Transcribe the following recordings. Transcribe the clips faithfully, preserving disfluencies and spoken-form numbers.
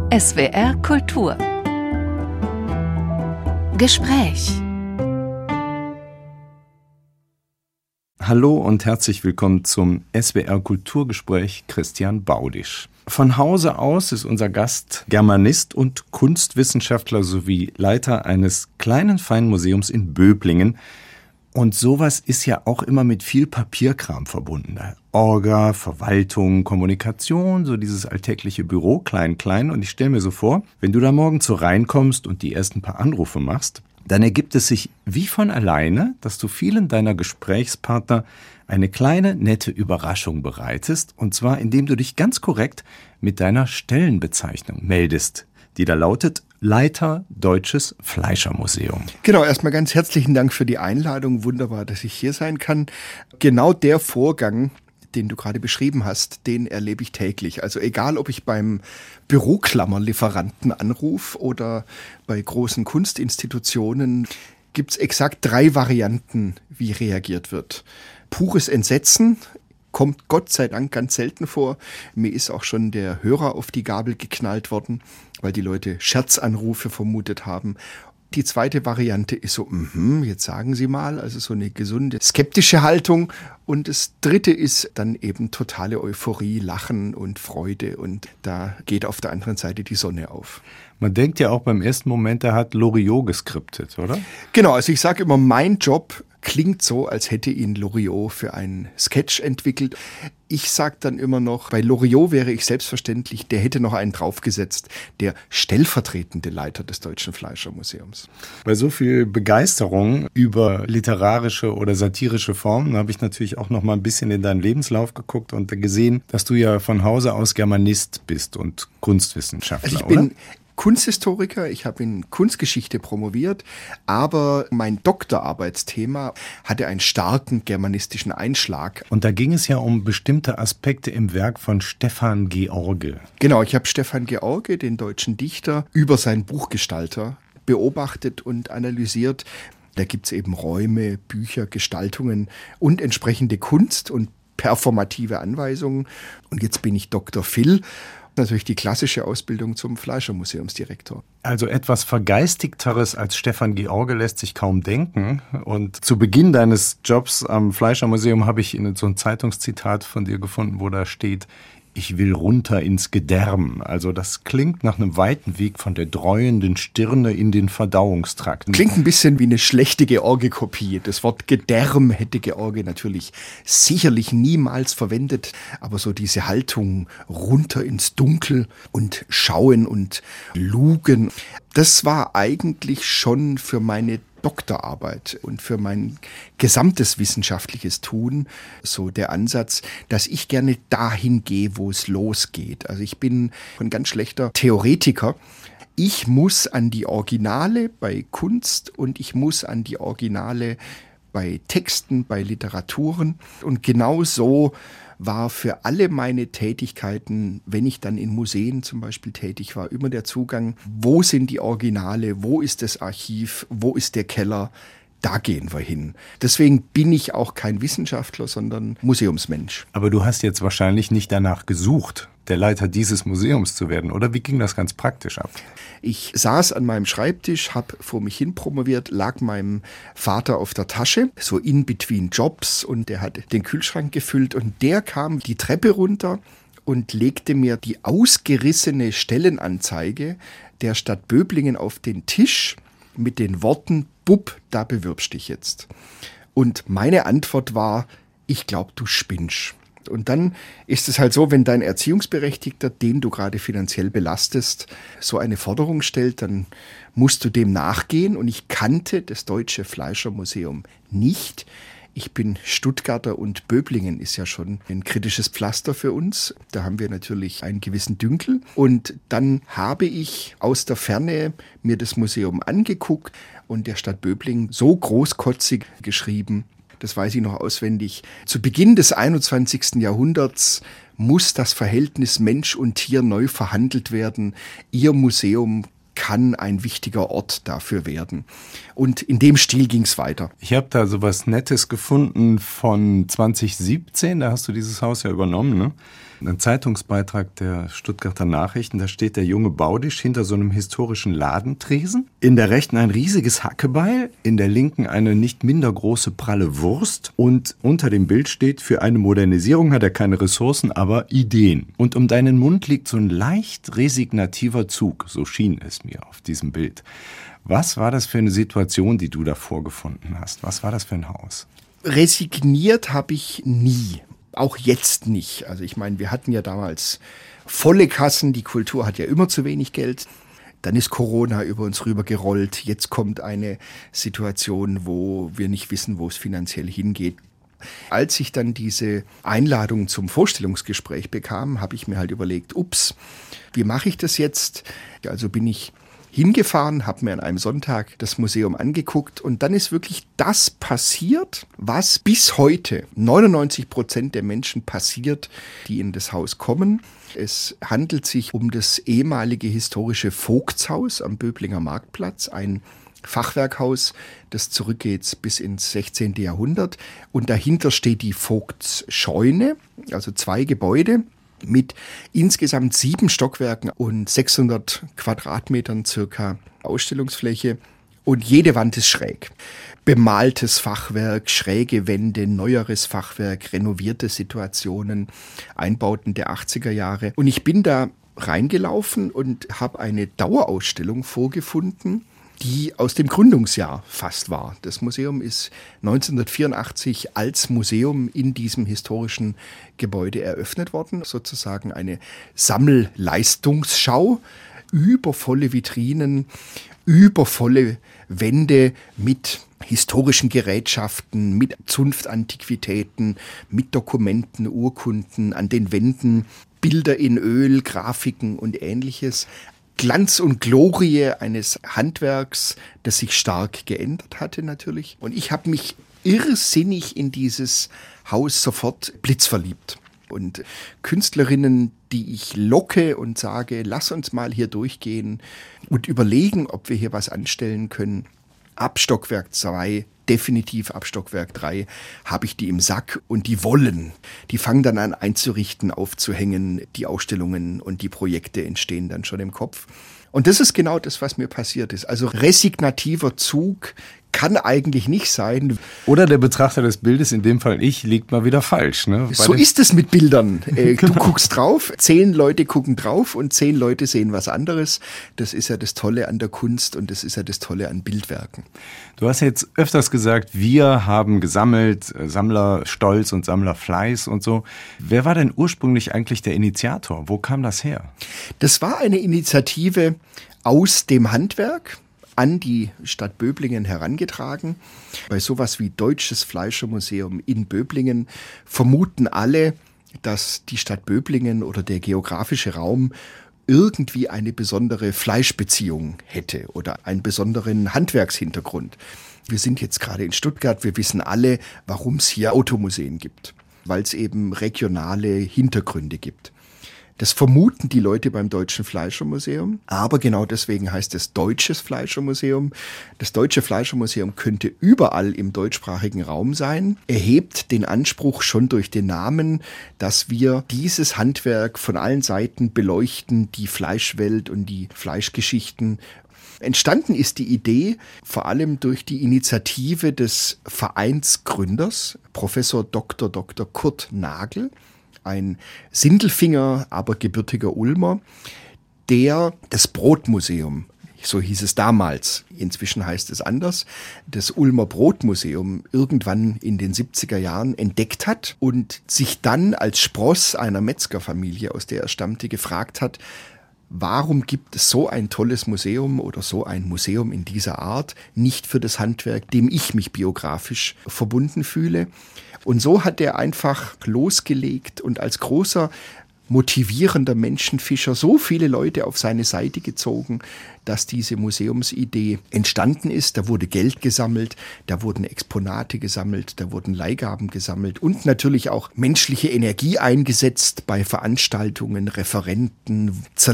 S W R Kultur Gespräch. Hallo und herzlich willkommen zum S W R Kulturgespräch Christian Baudisch. Von Hause aus ist unser Gast Germanist und Kunstwissenschaftler sowie Leiter eines kleinen feinen Museums in Böblingen. Und sowas ist ja auch immer mit viel Papierkram verbunden. Orga, Verwaltung, Kommunikation, so dieses alltägliche Büro, klein, klein. Und ich stelle mir so vor, wenn du da morgens so reinkommst und die ersten paar Anrufe machst, dann ergibt es sich wie von alleine, dass du vielen deiner Gesprächspartner eine kleine, nette Überraschung bereitest. Und zwar, indem du dich ganz korrekt mit deiner Stellenbezeichnung meldest, die da lautet Leiter Deutsches Fleischermuseum. Genau, erstmal ganz herzlichen Dank für die Einladung. Wunderbar, dass ich hier sein kann. Genau der Vorgang, den du gerade beschrieben hast, den erlebe ich täglich. Also egal, ob ich beim Büroklammerlieferanten anrufe oder bei großen Kunstinstitutionen, gibt es exakt drei Varianten, wie reagiert wird. Pures Entsetzen kommt Gott sei Dank ganz selten vor. Mir ist auch schon der Hörer auf die Gabel geknallt worden, weil die Leute Scherzanrufe vermutet haben. Die zweite Variante ist so, mm, jetzt sagen Sie mal, also so eine gesunde, skeptische Haltung. Und das dritte ist dann eben totale Euphorie, Lachen und Freude. Und da geht auf der anderen Seite die Sonne auf. Man denkt ja auch beim ersten Moment, er hat Loriot geskriptet, oder? Genau, also ich sage immer, mein Job klingt so, als hätte ihn Loriot für einen Sketch entwickelt. Ich sage dann immer noch, bei Loriot wäre ich selbstverständlich, der hätte noch einen draufgesetzt, der stellvertretende Leiter des Deutschen Fleischermuseums. Bei so viel Begeisterung über literarische oder satirische Formen habe ich natürlich auch noch mal ein bisschen in deinen Lebenslauf geguckt und gesehen, dass du ja von Hause aus Germanist bist und Kunstwissenschaftler, also ich bin oder? Kunsthistoriker, ich habe in Kunstgeschichte promoviert, aber mein Doktorarbeitsthema hatte einen starken germanistischen Einschlag. Und da ging es ja um bestimmte Aspekte im Werk von Stefan George. Genau, ich habe Stefan George, den deutschen Dichter, über seinen Buchgestalter beobachtet und analysiert. Da gibt es eben Räume, Bücher, Gestaltungen und entsprechende Kunst und performative Anweisungen. Und jetzt bin ich Doktor Phil. Natürlich die klassische Ausbildung zum Fleischermuseumsdirektor. Also etwas Vergeistigteres als Stefan George lässt sich kaum denken. Und zu Beginn deines Jobs am Fleischermuseum habe ich so ein Zeitungszitat von dir gefunden, wo da steht: Ich will runter ins Gedärm. Also das klingt nach einem weiten Weg von der dräuenden Stirne in den Verdauungstrakt. Klingt ein bisschen wie eine schlechte George-Kopie. Das Wort Gedärm hätte George natürlich sicherlich niemals verwendet. Aber so diese Haltung runter ins Dunkel und schauen und lugen, das war eigentlich schon für meine Doktorarbeit und für mein gesamtes wissenschaftliches Tun so der Ansatz, dass ich gerne dahin gehe, wo es losgeht. Also ich bin ein ganz schlechter Theoretiker. Ich muss an die Originale bei Kunst und ich muss an die Originale bei Texten, bei Literaturen. Und genau so war für alle meine Tätigkeiten, wenn ich dann in Museen zum Beispiel tätig war, immer der Zugang, wo sind die Originale, wo ist das Archiv, wo ist der Keller, da gehen wir hin. Deswegen bin ich auch kein Wissenschaftler, sondern Museumsmensch. Aber du hast jetzt wahrscheinlich nicht danach gesucht, der Leiter dieses Museums zu werden, oder? Wie ging das ganz praktisch ab? Ich saß an meinem Schreibtisch, habe vor mich hin promoviert, lag meinem Vater auf der Tasche, so in between Jobs, und der hat den Kühlschrank gefüllt und der kam die Treppe runter und legte mir die ausgerissene Stellenanzeige der Stadt Böblingen auf den Tisch mit den Worten: Bub, da bewirbst dich jetzt. Und meine Antwort war: Ich glaube, du spinnst. Und dann ist es halt so, wenn dein Erziehungsberechtigter, den du gerade finanziell belastest, so eine Forderung stellt, dann musst du dem nachgehen. Und ich kannte das Deutsche Fleischermuseum nicht. Ich bin Stuttgarter und Böblingen ist ja schon ein kritisches Pflaster für uns. Da haben wir natürlich einen gewissen Dünkel. Und dann habe ich aus der Ferne mir das Museum angeguckt und der Stadt Böblingen so großkotzig geschrieben: Das weiß ich noch auswendig. Zu Beginn des einundzwanzigsten Jahrhunderts muss das Verhältnis Mensch und Tier neu verhandelt werden. Ihr Museum kann ein wichtiger Ort dafür werden. Und in dem Stil ging es weiter. Ich habe da so was Nettes gefunden von zwanzig siebzehn, da hast du dieses Haus ja übernommen, ne? Ein Zeitungsbeitrag der Stuttgarter Nachrichten, da steht der junge Baudisch hinter so einem historischen Ladentresen. In der rechten ein riesiges Hackebeil, in der linken eine nicht minder große pralle Wurst und unter dem Bild steht, für eine Modernisierung hat er keine Ressourcen, aber Ideen. Und um deinen Mund liegt so ein leicht resignativer Zug, so schien es mir auf diesem Bild. Was war das für eine Situation, die du da vorgefunden hast? Was war das für ein Haus? Resigniert habe ich nie. Auch jetzt nicht. Also ich meine, wir hatten ja damals volle Kassen, die Kultur hat ja immer zu wenig Geld. Dann ist Corona über uns rüber gerollt. Jetzt kommt eine Situation, wo wir nicht wissen, wo es finanziell hingeht. Als ich dann diese Einladung zum Vorstellungsgespräch bekam, habe ich mir halt überlegt, ups, wie mache ich das jetzt? Also bin ich hingefahren, habe mir an einem Sonntag das Museum angeguckt und dann ist wirklich das passiert, was bis heute neunundneunzig Prozent der Menschen passiert, die in das Haus kommen. Es handelt sich um das ehemalige historische Vogtshaus am Böblinger Marktplatz, ein Fachwerkhaus, das zurückgeht bis ins sechzehnten Jahrhundert und dahinter steht die Vogtsscheune, also zwei Gebäude mit insgesamt sieben Stockwerken und sechshundert Quadratmetern circa Ausstellungsfläche und jede Wand ist schräg. Bemaltes Fachwerk, schräge Wände, neueres Fachwerk, renovierte Situationen, Einbauten der achtziger Jahre. Und ich bin da reingelaufen und habe eine Dauerausstellung vorgefunden, die aus dem Gründungsjahr fast war. Das Museum ist neunzehnhundertvierundachtzig als Museum in diesem historischen Gebäude eröffnet worden. Sozusagen eine Sammelleistungsschau, übervolle Vitrinen, übervolle Wände mit historischen Gerätschaften, mit Zunftantiquitäten, mit Dokumenten, Urkunden, an den Wänden Bilder in Öl, Grafiken und Ähnliches. Glanz und Glorie eines Handwerks, das sich stark geändert hatte natürlich. Und ich habe mich irrsinnig in dieses Haus sofort blitzverliebt. Und Künstlerinnen, die ich locke und sage, lass uns mal hier durchgehen und überlegen, ob wir hier was anstellen können. Ab Stockwerk zwei, definitiv ab Stockwerk drei, habe ich die im Sack und die wollen. Die fangen dann an einzurichten, aufzuhängen, die Ausstellungen und die Projekte entstehen dann schon im Kopf. Und das ist genau das, was mir passiert ist. Also resignativer Zug kann eigentlich nicht sein. Oder der Betrachter des Bildes, in dem Fall ich, liegt mal wieder falsch. Ne? Bei so ist es mit Bildern. Du guckst drauf, zehn Leute gucken drauf und zehn Leute sehen was anderes. Das ist ja das Tolle an der Kunst und das ist ja das Tolle an Bildwerken. Du hast jetzt öfters gesagt, wir haben gesammelt, Sammlerstolz und Sammlerfleiß und so. Wer war denn ursprünglich eigentlich der Initiator? Wo kam das her? Das war eine Initiative aus dem Handwerk, an die Stadt Böblingen herangetragen. Bei sowas wie Deutsches Fleischermuseum in Böblingen vermuten alle, dass die Stadt Böblingen oder der geografische Raum irgendwie eine besondere Fleischbeziehung hätte oder einen besonderen Handwerkshintergrund. Wir sind jetzt gerade in Stuttgart, wir wissen alle, warum es hier Automuseen gibt, weil es eben regionale Hintergründe gibt. Das vermuten die Leute beim Deutschen Fleischermuseum, aber genau deswegen heißt es Deutsches Fleischermuseum. Das Deutsche Fleischermuseum könnte überall im deutschsprachigen Raum sein, erhebt den Anspruch schon durch den Namen, dass wir dieses Handwerk von allen Seiten beleuchten, die Fleischwelt und die Fleischgeschichten. Entstanden ist die Idee vor allem durch die Initiative des Vereinsgründers, Professor Doktor Doktor Kurt Nagel, ein Sindelfinger, aber gebürtiger Ulmer, der das Brotmuseum, so hieß es damals, inzwischen heißt es anders, das Ulmer Brotmuseum irgendwann in den siebziger Jahren entdeckt hat und sich dann als Spross einer Metzgerfamilie, aus der er stammte, gefragt hat, warum gibt es so ein tolles Museum oder so ein Museum in dieser Art nicht für das Handwerk, dem ich mich biografisch verbunden fühle? Und so hat er einfach losgelegt und als großer motivierender Menschenfischer so viele Leute auf seine Seite gezogen, dass diese Museumsidee entstanden ist. Da wurde Geld gesammelt, da wurden Exponate gesammelt, da wurden Leihgaben gesammelt und natürlich auch menschliche Energie eingesetzt bei Veranstaltungen, Referenten,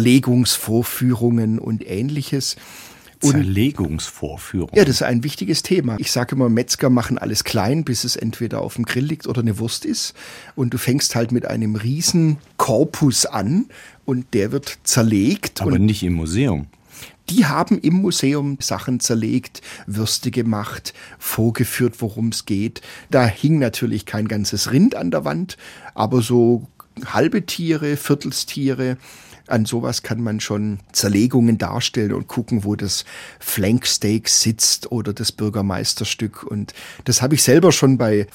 Zerlegungsvorführungen und Ähnliches. Und Zerlegungsvorführung. Ja, das ist ein wichtiges Thema. Ich sage immer, Metzger machen alles klein, bis es entweder auf dem Grill liegt oder eine Wurst ist. Und du fängst halt mit einem riesen Korpus an und der wird zerlegt. Aber und nicht im Museum. Die haben im Museum Sachen zerlegt, Würste gemacht, vorgeführt, worum es geht. Da hing natürlich kein ganzes Rind an der Wand, aber so halbe Tiere, Viertelstiere. An sowas kann man schon Zerlegungen darstellen und gucken, wo das Flanksteak sitzt oder das Bürgermeisterstück. Und das habe ich selber schon bei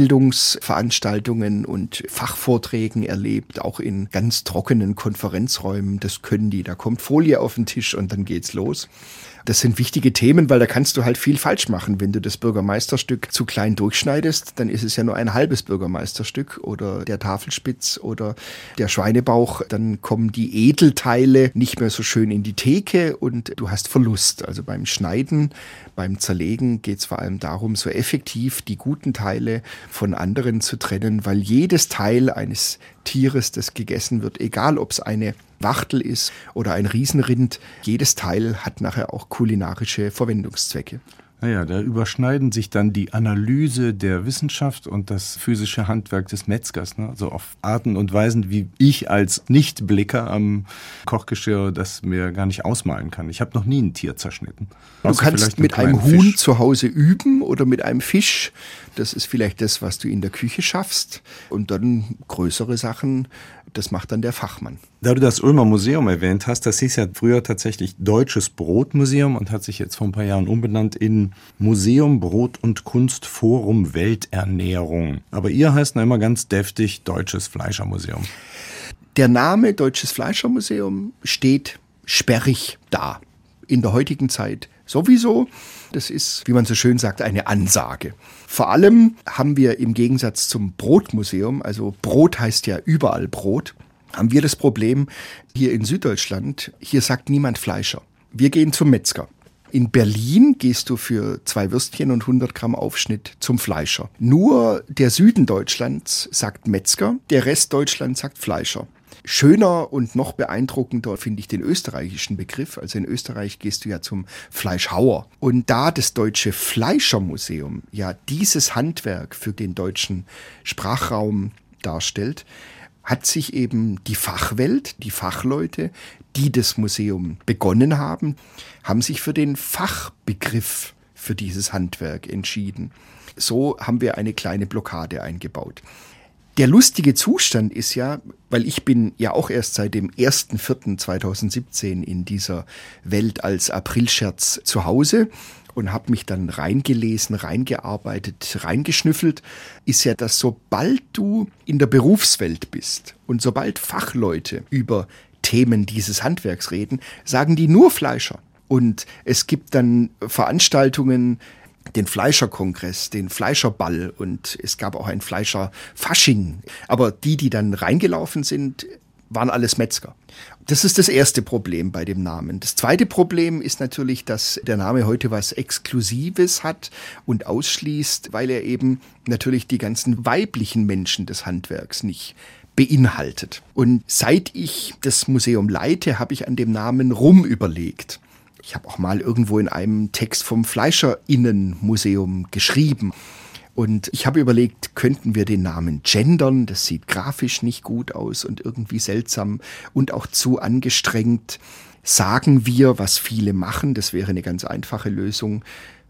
Fortbildungsveranstaltungen und Fachvorträgen erlebt, auch in ganz trockenen Konferenzräumen. Das können die. Da kommt Folie auf den Tisch und dann geht's los. Das sind wichtige Themen, weil da kannst du halt viel falsch machen. Wenn du das Bürgermeisterstück zu klein durchschneidest, dann ist es ja nur ein halbes Bürgermeisterstück oder der Tafelspitz oder der Schweinebauch. Dann kommen die Edelteile nicht mehr so schön in die Theke und du hast Verlust. Also beim Schneiden, beim Zerlegen geht es vor allem darum, so effektiv die guten Teile von anderen zu trennen, weil jedes Teil eines Tieres, das gegessen wird, egal ob es eine Wachtel ist oder ein Riesenrind, jedes Teil hat nachher auch kulinarische Verwendungszwecke. Naja, da überschneiden sich dann die Analyse der Wissenschaft und das physische Handwerk des Metzgers. Ne? Also auf Arten und Weisen, wie ich als Nichtblicker am Kochgeschirr das mir gar nicht ausmalen kann. Ich habe noch nie ein Tier zerschnitten. Du Außer kannst mit einem Fisch. Huhn zu Hause üben oder mit einem Fisch. Das ist vielleicht das, was du in der Küche schaffst. Und dann größere Sachen, das macht dann der Fachmann. Da du das Ulmer Museum erwähnt hast, das hieß ja früher tatsächlich Deutsches Brotmuseum und hat sich jetzt vor ein paar Jahren umbenannt in Museum Brot und Kunst Forum Welternährung. Aber ihr heißt noch immer ganz deftig Deutsches Fleischermuseum. Der Name Deutsches Fleischermuseum steht sperrig da. In der heutigen Zeit sowieso. Das ist, wie man so schön sagt, eine Ansage. Vor allem haben wir im Gegensatz zum Brotmuseum, also Brot heißt ja überall Brot, haben wir das Problem hier in Süddeutschland, hier sagt niemand Fleischer. Wir gehen zum Metzger. In Berlin gehst du für zwei Würstchen und hundert Gramm Aufschnitt zum Fleischer. Nur der Süden Deutschlands sagt Metzger, der Rest Deutschlands sagt Fleischer. Schöner und noch beeindruckender finde ich den österreichischen Begriff. Also in Österreich gehst du ja zum Fleischhauer. Und da das Deutsche Fleischermuseum ja dieses Handwerk für den deutschen Sprachraum darstellt, hat sich eben die Fachwelt, die Fachleute, die das Museum begonnen haben, haben sich für den Fachbegriff für dieses Handwerk entschieden. So haben wir eine kleine Blockade eingebaut. Der lustige Zustand ist ja, weil ich bin ja auch erst seit dem ersten vierten zweitausendsiebzehn in dieser Welt als Aprilscherz zu Hause und habe mich dann reingelesen, reingearbeitet, reingeschnüffelt, ist ja, dass sobald du in der Berufswelt bist und sobald Fachleute über Themen dieses Handwerks reden, sagen die nur Fleischer. Und es gibt dann Veranstaltungen, den Fleischerkongress, den Fleischerball und es gab auch ein Fleischerfasching. Aber die, die dann reingelaufen sind, waren alles Metzger. Das ist das erste Problem bei dem Namen. Das zweite Problem ist natürlich, dass der Name heute was Exklusives hat und ausschließt, weil er eben natürlich die ganzen weiblichen Menschen des Handwerks nicht beinhaltet. Und seit ich das Museum leite, habe ich an dem Namen rumüberlegt. Ich habe auch mal irgendwo in einem Text vom Fleischerinnenmuseum geschrieben. Und ich habe überlegt, könnten wir den Namen gendern? Das sieht grafisch nicht gut aus und irgendwie seltsam und auch zu angestrengt. Sagen wir, was viele machen, das wäre eine ganz einfache Lösung,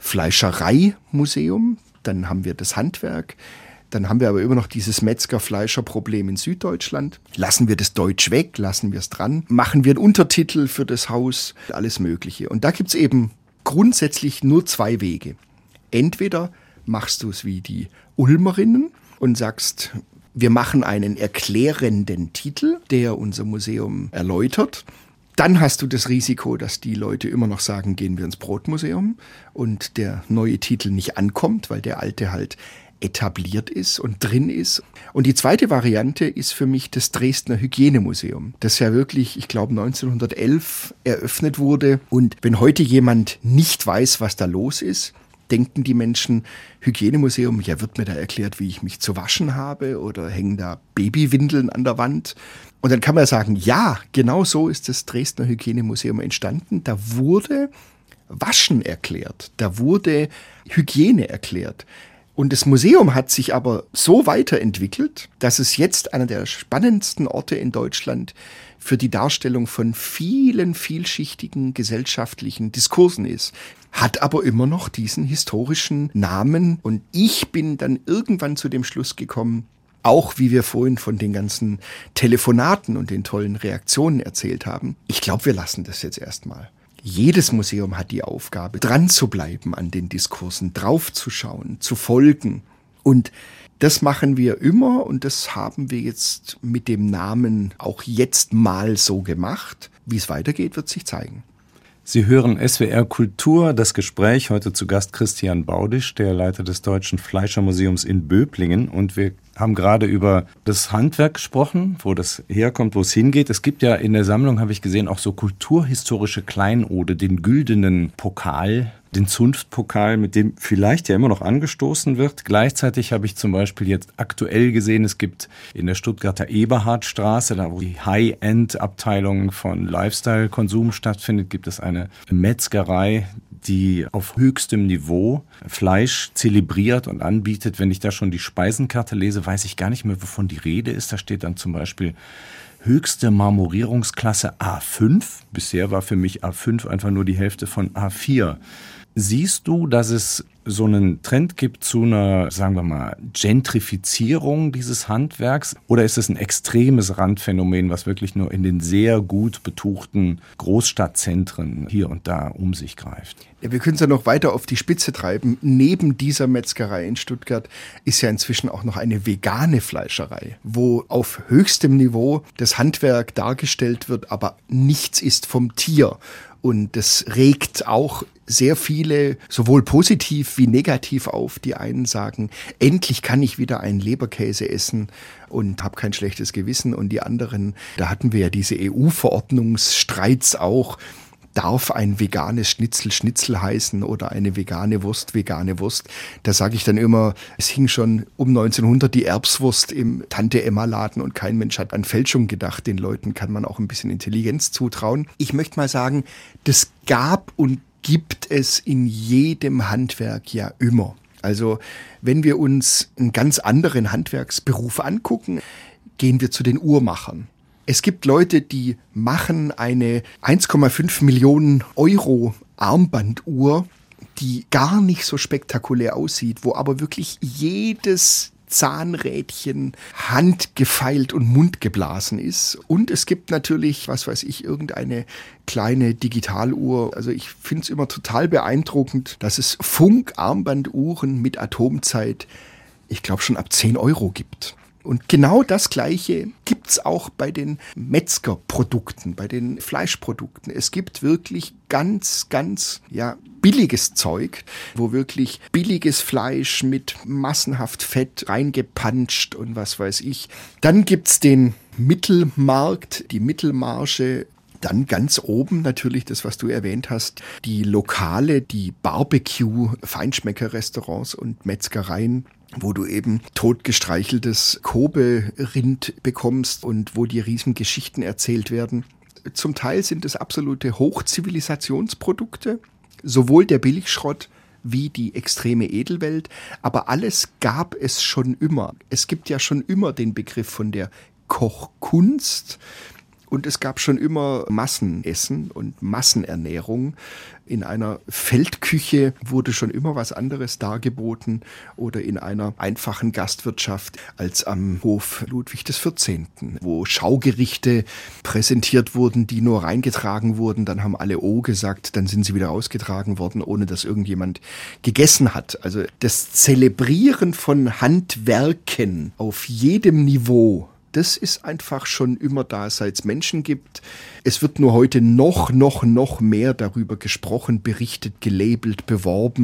Fleischereimuseum, dann haben wir das Handwerk. Dann haben wir aber immer noch dieses Metzger-Fleischer-Problem in Süddeutschland. Lassen wir das Deutsch weg, lassen wir es dran. Machen wir einen Untertitel für das Haus, alles Mögliche. Und da gibt es eben grundsätzlich nur zwei Wege. Entweder machst du es wie die Ulmerinnen und sagst, wir machen einen erklärenden Titel, der unser Museum erläutert. Dann hast du das Risiko, dass die Leute immer noch sagen, gehen wir ins Brotmuseum und der neue Titel nicht ankommt, weil der alte halt etabliert ist und drin ist. Und die zweite Variante ist für mich das Dresdner Hygienemuseum, das ja wirklich, ich glaube, neunzehnhundertelf eröffnet wurde. Und wenn heute jemand nicht weiß, was da los ist, denken die Menschen, Hygienemuseum, ja, wird mir da erklärt, wie ich mich zu waschen habe oder hängen da Babywindeln an der Wand? Und dann kann man sagen, ja, genau so ist das Dresdner Hygienemuseum entstanden. Da wurde Waschen erklärt, da wurde Hygiene erklärt. Und das Museum hat sich aber so weiterentwickelt, dass es jetzt einer der spannendsten Orte in Deutschland für die Darstellung von vielen vielschichtigen gesellschaftlichen Diskursen ist. Hat aber immer noch diesen historischen Namen. Und ich bin dann irgendwann zu dem Schluss gekommen, auch wie wir vorhin von den ganzen Telefonaten und den tollen Reaktionen erzählt haben, ich glaube, wir lassen das jetzt erstmal. Jedes Museum hat die Aufgabe, dran zu bleiben an den Diskursen, draufzuschauen, zu folgen. Und das machen wir immer und das haben wir jetzt mit dem Namen auch jetzt mal so gemacht. Wie es weitergeht, wird sich zeigen. Sie hören S W R Kultur, das Gespräch, heute zu Gast Christian Baudisch, der Leiter des Deutschen Fleischermuseums in Böblingen. Und wir haben gerade über das Handwerk gesprochen, wo das herkommt, wo es hingeht. Es gibt ja in der Sammlung, habe ich gesehen, auch so kulturhistorische Kleinode, den güldenen Pokal, den Zunftpokal, mit dem vielleicht ja immer noch angestoßen wird. Gleichzeitig habe ich zum Beispiel jetzt aktuell gesehen, es gibt in der Stuttgarter Eberhardstraße, da wo die High-End-Abteilung von Lifestyle-Konsum stattfindet, gibt es eine Metzgerei, die auf höchstem Niveau Fleisch zelebriert und anbietet. Wenn ich da schon die Speisenkarte lese, weiß ich gar nicht mehr, wovon die Rede ist. Da steht dann zum Beispiel höchste Marmorierungsklasse A fünf. Bisher war für mich A fünf einfach nur die Hälfte von A vier. Siehst du, dass es so einen Trend gibt zu einer, sagen wir mal, Gentrifizierung dieses Handwerks? Oder ist es ein extremes Randphänomen, was wirklich nur in den sehr gut betuchten Großstadtzentren hier und da um sich greift? Ja, wir können es ja noch weiter auf die Spitze treiben. Neben dieser Metzgerei in Stuttgart ist ja inzwischen auch noch eine vegane Fleischerei, wo auf höchstem Niveau das Handwerk dargestellt wird, aber nichts ist vom Tier. Und das regt auch sehr viele, sowohl positiv wie negativ auf. Die einen sagen, endlich kann ich wieder einen Leberkäse essen und habe kein schlechtes Gewissen. Und die anderen, da hatten wir ja diese E U-Verordnungsstreits auch, darf ein veganes Schnitzel Schnitzel heißen oder eine vegane Wurst vegane Wurst. Da sage ich dann immer, es hing schon um neunzehnhundert die Erbswurst im Tante-Emma-Laden und kein Mensch hat an Fälschung gedacht. Den Leuten kann man auch ein bisschen Intelligenz zutrauen. Ich möchte mal sagen, das gab und gibt es in jedem Handwerk ja immer. Also wenn wir uns einen ganz anderen Handwerksberuf angucken, gehen wir zu den Uhrmachern. Es gibt Leute, die machen eine eins Komma fünf Millionen Euro Armbanduhr, die gar nicht so spektakulär aussieht, wo aber wirklich jedes Zahnrädchen handgefeilt und mundgeblasen ist. Und es gibt natürlich, was weiß ich, irgendeine kleine Digitaluhr. Also ich finde es immer total beeindruckend, dass es Funk-Armbanduhren mit Atomzeit, ich glaube, schon ab zehn Euro gibt. Und genau das Gleiche gibt's auch bei den Metzgerprodukten, bei den Fleischprodukten. Es gibt wirklich ganz, ganz, ja, billiges Zeug, wo wirklich billiges Fleisch mit massenhaft Fett reingepanscht und was weiß ich. Dann gibt's den Mittelmarkt, die Mittelmarge. Dann ganz oben natürlich das, was du erwähnt hast, die Lokale, die Barbecue-Feinschmecker-Restaurants und Metzgereien, wo du eben totgestreicheltes Kobe-Rind bekommst und wo dir riesen Geschichten erzählt werden. Zum Teil sind es absolute Hochzivilisationsprodukte, sowohl der Billigschrott wie die extreme Edelwelt, aber alles gab es schon immer. Es gibt ja schon immer den Begriff von der Kochkunst. Und es gab schon immer Massenessen und Massenernährung. In einer Feldküche wurde schon immer was anderes dargeboten oder in einer einfachen Gastwirtschaft als am Hof Ludwig des vierzehnten, wo Schaugerichte präsentiert wurden, die nur reingetragen wurden. Dann haben alle Oh gesagt, dann sind sie wieder rausgetragen worden, ohne dass irgendjemand gegessen hat. Also das Zelebrieren von Handwerken auf jedem Niveau, das ist einfach schon immer da, seit es Menschen gibt. Es wird nur heute noch, noch, noch mehr darüber gesprochen, berichtet, gelabelt, beworben.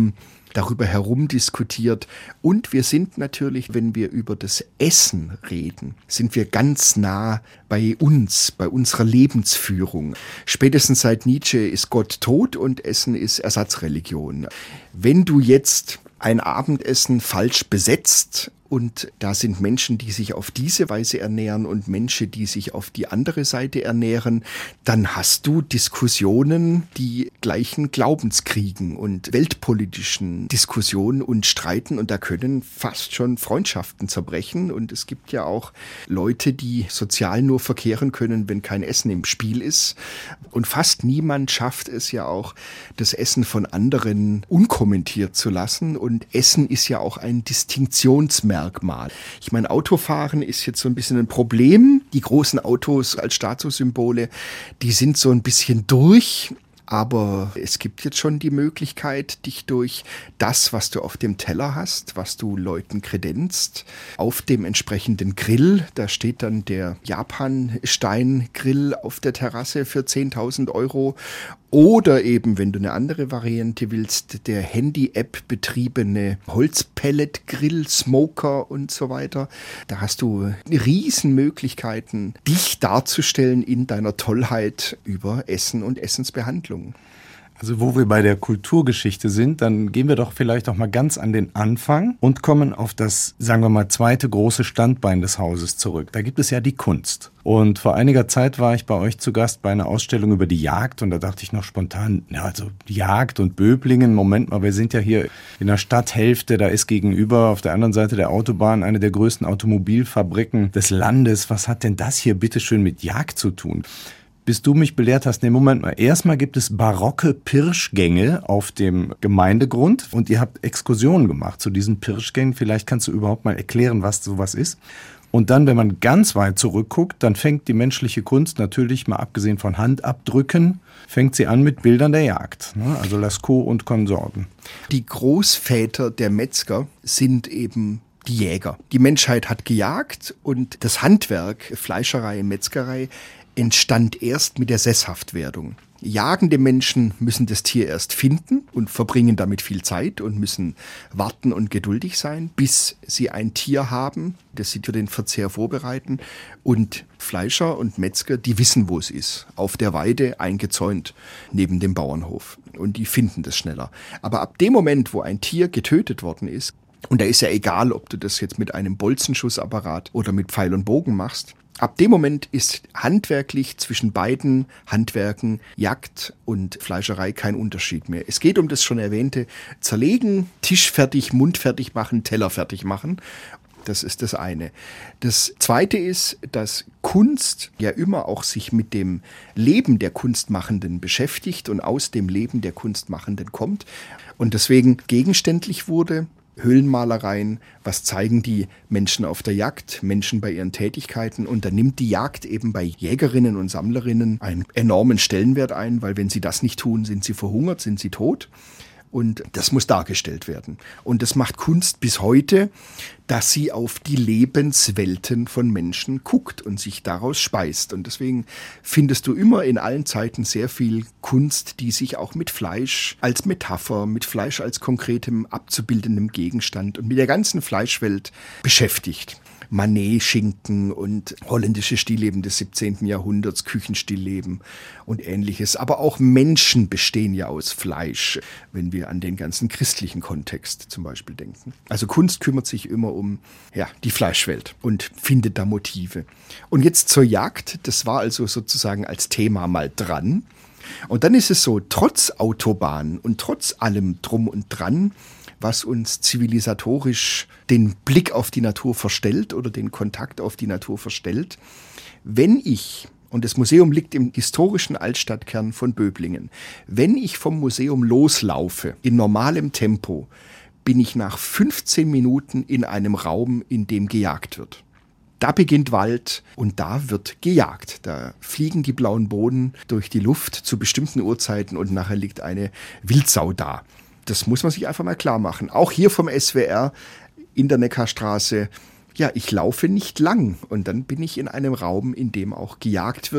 darüber herumdiskutiert. Und wir sind natürlich, wenn wir über das Essen reden, sind wir ganz nah bei uns, bei unserer Lebensführung. Spätestens seit Nietzsche ist Gott tot und Essen ist Ersatzreligion. Wenn du jetzt ein Abendessen falsch besetzt und da sind Menschen, die sich auf diese Weise ernähren und Menschen, die sich auf die andere Seite ernähren, dann hast du Diskussionen, die gleichen Glaubenskriegen und weltpolitischen Diskussionen und Streiten und da können fast schon Freundschaften zerbrechen und es gibt ja auch Leute, die sozial nur verkehren können, wenn kein Essen im Spiel ist und fast niemand schafft es ja auch, das Essen von anderen unkommentiert zu lassen und Essen ist ja auch ein Distinktionsmerkmal. Ich meine, Autofahren ist jetzt so ein bisschen ein Problem. Die großen Autos als Statussymbole, die sind so ein bisschen durch. Aber es gibt jetzt schon die Möglichkeit, dich durch das, was du auf dem Teller hast, was du Leuten kredenzt, auf dem entsprechenden Grill, da steht dann der Japan-Stein-Grill auf der Terrasse für zehntausend Euro. Oder eben, wenn du eine andere Variante willst, der Handy-App betriebene Holzpellet-Grill, Smoker und so weiter. Da hast du Riesenmöglichkeiten, dich darzustellen in deiner Tollheit über Essen und Essensbehandlung. Also wo wir bei der Kulturgeschichte sind, dann gehen wir doch vielleicht auch mal ganz an den Anfang und kommen auf das, sagen wir mal, zweite große Standbein des Hauses zurück. Da gibt es ja die Kunst. Und vor einiger Zeit war ich bei euch zu Gast bei einer Ausstellung über die Jagd und da dachte ich noch spontan, ja, also Jagd und Böblingen, Moment mal, wir sind ja hier in der Stadthälfte, da ist gegenüber auf der anderen Seite der Autobahn eine der größten Automobilfabriken des Landes. Was hat denn das hier bitteschön mit Jagd zu tun? Bis du mich belehrt hast, nee, Moment mal, erstmal gibt es barocke Pirschgänge auf dem Gemeindegrund und ihr habt Exkursionen gemacht zu diesen Pirschgängen. Vielleicht kannst du überhaupt mal erklären, was sowas ist. Und dann, wenn man ganz weit zurückguckt, dann fängt die menschliche Kunst natürlich, mal abgesehen von Handabdrücken, fängt sie an mit Bildern der Jagd, ne? Also Lascaux und Konsorten. Die Großväter der Metzger sind eben die Jäger. Die Menschheit hat gejagt und das Handwerk, Fleischerei, Metzgerei, entstand erst mit der Sesshaftwerdung. Jagende Menschen müssen das Tier erst finden und verbringen damit viel Zeit und müssen warten und geduldig sein, bis sie ein Tier haben, das sie für den Verzehr vorbereiten. Und Fleischer und Metzger, die wissen, wo es ist. Auf der Weide eingezäunt neben dem Bauernhof. Und die finden das schneller. Aber ab dem Moment, wo ein Tier getötet worden ist, und da ist ja egal, ob du das jetzt mit einem Bolzenschussapparat oder mit Pfeil und Bogen machst, ab dem Moment ist handwerklich zwischen beiden Handwerken, Jagd und Fleischerei, kein Unterschied mehr. Es geht um das schon erwähnte Zerlegen, Tisch fertig, Mund fertig machen, Teller fertig machen. Das ist das eine. Das zweite ist, dass Kunst ja immer auch sich mit dem Leben der Kunstmachenden beschäftigt und aus dem Leben der Kunstmachenden kommt und deswegen gegenständlich wurde. Höhlenmalereien, was zeigen die Menschen auf der Jagd, Menschen bei ihren Tätigkeiten und da nimmt die Jagd eben bei Jägerinnen und Sammlerinnen einen enormen Stellenwert ein, weil wenn sie das nicht tun, sind sie verhungert, sind sie tot. Und das muss dargestellt werden. Und das macht Kunst bis heute, dass sie auf die Lebenswelten von Menschen guckt und sich daraus speist. Und deswegen findest du immer in allen Zeiten sehr viel Kunst, die sich auch mit Fleisch als Metapher, mit Fleisch als konkretem abzubildendem Gegenstand und mit der ganzen Fleischwelt beschäftigt. Manet-Schinken und holländische Stillleben des siebzehnten Jahrhunderts, Küchenstillleben und Ähnliches. Aber auch Menschen bestehen ja aus Fleisch, wenn wir an den ganzen christlichen Kontext zum Beispiel denken. Also Kunst kümmert sich immer um ja, die Fleischwelt und findet da Motive. Und jetzt zur Jagd, das war also sozusagen als Thema mal dran. Und dann ist es so, trotz Autobahn und trotz allem Drum und Dran, was uns zivilisatorisch den Blick auf die Natur verstellt oder den Kontakt auf die Natur verstellt. Wenn ich, und das Museum liegt im historischen Altstadtkern von Böblingen, wenn ich vom Museum loslaufe in normalem Tempo, bin ich nach fünfzehn Minuten in einem Raum, in dem gejagt wird. Da beginnt Wald und da wird gejagt. Da fliegen die blauen Bohnen durch die Luft zu bestimmten Uhrzeiten und nachher liegt eine Wildsau da. Das muss man sich einfach mal klar machen. Auch hier vom S W R in der Neckarstraße. Ja, ich laufe nicht lang und dann bin ich in einem Raum, in dem auch gejagt wird.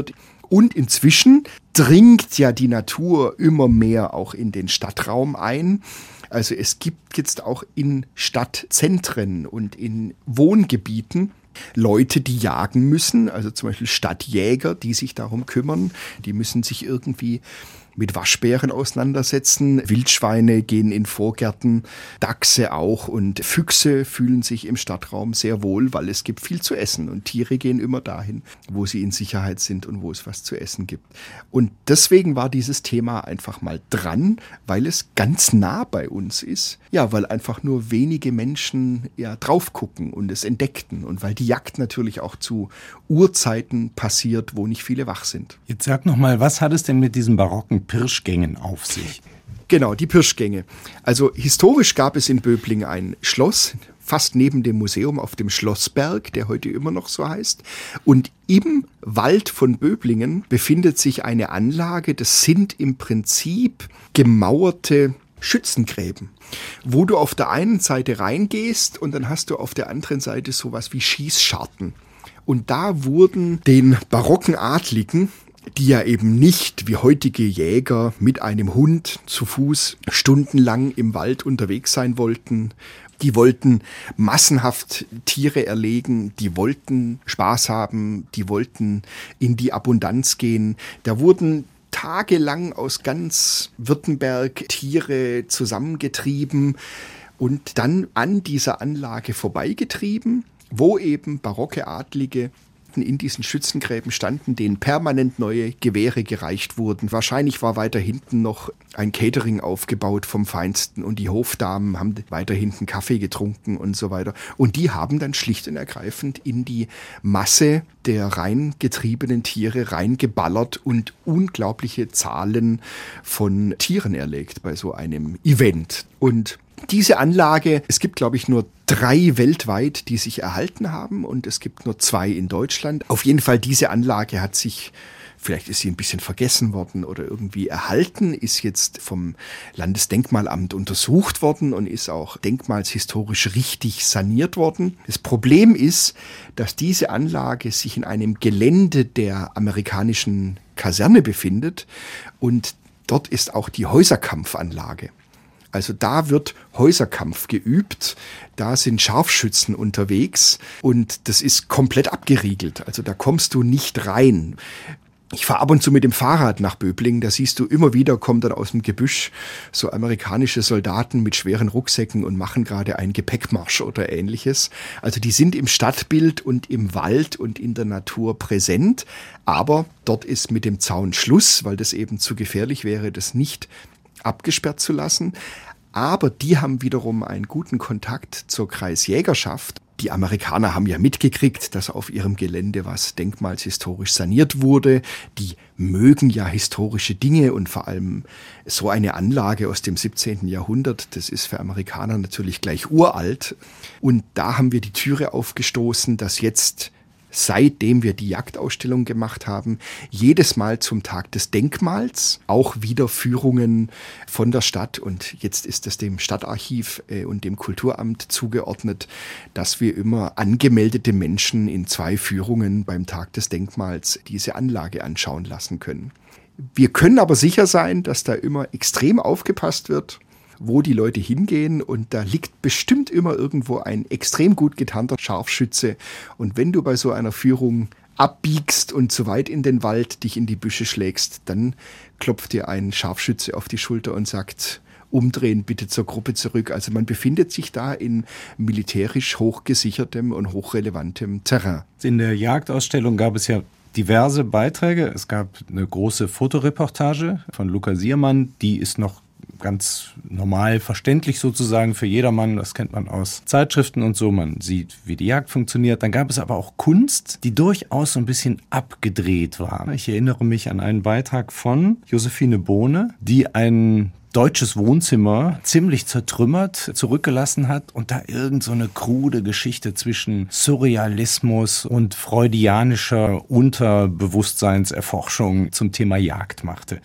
Und inzwischen dringt ja die Natur immer mehr auch in den Stadtraum ein. Also es gibt jetzt auch in Stadtzentren und in Wohngebieten Leute, die jagen müssen, also zum Beispiel Stadtjäger, die sich darum kümmern. Die müssen sich irgendwie mit Waschbären auseinandersetzen. Wildschweine gehen in Vorgärten, Dachse auch und Füchse fühlen sich im Stadtraum sehr wohl, weil es gibt viel zu essen und Tiere gehen immer dahin, wo sie in Sicherheit sind und wo es was zu essen gibt. Und deswegen war dieses Thema einfach mal dran, weil es ganz nah bei uns ist. Ja, weil einfach nur wenige Menschen ja drauf gucken und es entdeckten und weil die Jagd natürlich auch zu Uhrzeiten passiert, wo nicht viele wach sind. Jetzt sag noch mal, was hat es denn mit diesen barocken Pirschgängen auf sich? Genau, die Pirschgänge. Also historisch gab es in Böblingen ein Schloss, fast neben dem Museum auf dem Schlossberg, der heute immer noch so heißt. Und im Wald von Böblingen befindet sich eine Anlage, das sind im Prinzip gemauerte Schützengräben, wo du auf der einen Seite reingehst und dann hast du auf der anderen Seite sowas wie Schießscharten. Und da wurden den barocken Adligen, die ja eben nicht wie heutige Jäger mit einem Hund zu Fuß stundenlang im Wald unterwegs sein wollten, die wollten massenhaft Tiere erlegen, die wollten Spaß haben, die wollten in die Abundanz gehen. Da wurden tagelang aus ganz Württemberg Tiere zusammengetrieben und dann an dieser Anlage vorbeigetrieben, wo eben barocke Adlige in diesen Schützengräben standen, denen permanent neue Gewehre gereicht wurden. Wahrscheinlich war weiter hinten noch ein Catering aufgebaut vom Feinsten und die Hofdamen haben weiter hinten Kaffee getrunken und so weiter. Und die haben dann schlicht und ergreifend in die Masse der reingetriebenen Tiere reingeballert und unglaubliche Zahlen von Tieren erlegt bei so einem Event. Und diese Anlage, es gibt, glaube ich, nur drei weltweit, die sich erhalten haben und es gibt nur zwei in Deutschland. Auf jeden Fall, diese Anlage hat sich, vielleicht ist sie ein bisschen vergessen worden oder irgendwie erhalten, ist jetzt vom Landesdenkmalamt untersucht worden und ist auch denkmalshistorisch richtig saniert worden. Das Problem ist, dass diese Anlage sich in einem Gelände der amerikanischen Kaserne befindet und dort ist auch die Häuserkampfanlage. Also da wird Häuserkampf geübt, da sind Scharfschützen unterwegs und das ist komplett abgeriegelt. Also da kommst du nicht rein. Ich fahre ab und zu mit dem Fahrrad nach Böblingen, da siehst du immer wieder, kommen dann aus dem Gebüsch so amerikanische Soldaten mit schweren Rucksäcken und machen gerade einen Gepäckmarsch oder ähnliches. Also die sind im Stadtbild und im Wald und in der Natur präsent, aber dort ist mit dem Zaun Schluss, weil das eben zu gefährlich wäre, das nicht abgesperrt zu lassen. Aber die haben wiederum einen guten Kontakt zur Kreisjägerschaft. Die Amerikaner haben ja mitgekriegt, dass auf ihrem Gelände was denkmalshistorisch saniert wurde. Die mögen ja historische Dinge und vor allem so eine Anlage aus dem siebzehnten Jahrhundert, das ist für Amerikaner natürlich gleich uralt. Und da haben wir die Türe aufgestoßen, dass jetzt, seitdem wir die Jagdausstellung gemacht haben, jedes Mal zum Tag des Denkmals auch wieder Führungen von der Stadt und jetzt ist es dem Stadtarchiv und dem Kulturamt zugeordnet, dass wir immer angemeldete Menschen in zwei Führungen beim Tag des Denkmals diese Anlage anschauen lassen können. Wir können aber sicher sein, dass da immer extrem aufgepasst wird, wo die Leute hingehen und da liegt bestimmt immer irgendwo ein extrem gut getarnter Scharfschütze und wenn du bei so einer Führung abbiegst und zu weit in den Wald dich in die Büsche schlägst, dann klopft dir ein Scharfschütze auf die Schulter und sagt, umdrehen, bitte zur Gruppe zurück. Also man befindet sich da in militärisch hochgesichertem und hochrelevantem Terrain. In der Jagdausstellung gab es ja diverse Beiträge. Es gab eine große Fotoreportage von Luca Siermann, die ist noch ganz normal verständlich sozusagen für jedermann. Das kennt man aus Zeitschriften und so. Man sieht, wie die Jagd funktioniert. Dann gab es aber auch Kunst, die durchaus so ein bisschen abgedreht war. Ich erinnere mich an einen Beitrag von Josephine Bohne, die ein deutsches Wohnzimmer ziemlich zertrümmert zurückgelassen hat und da irgend so eine krude Geschichte zwischen Surrealismus und freudianischer Unterbewusstseinserforschung zum Thema Jagd machte.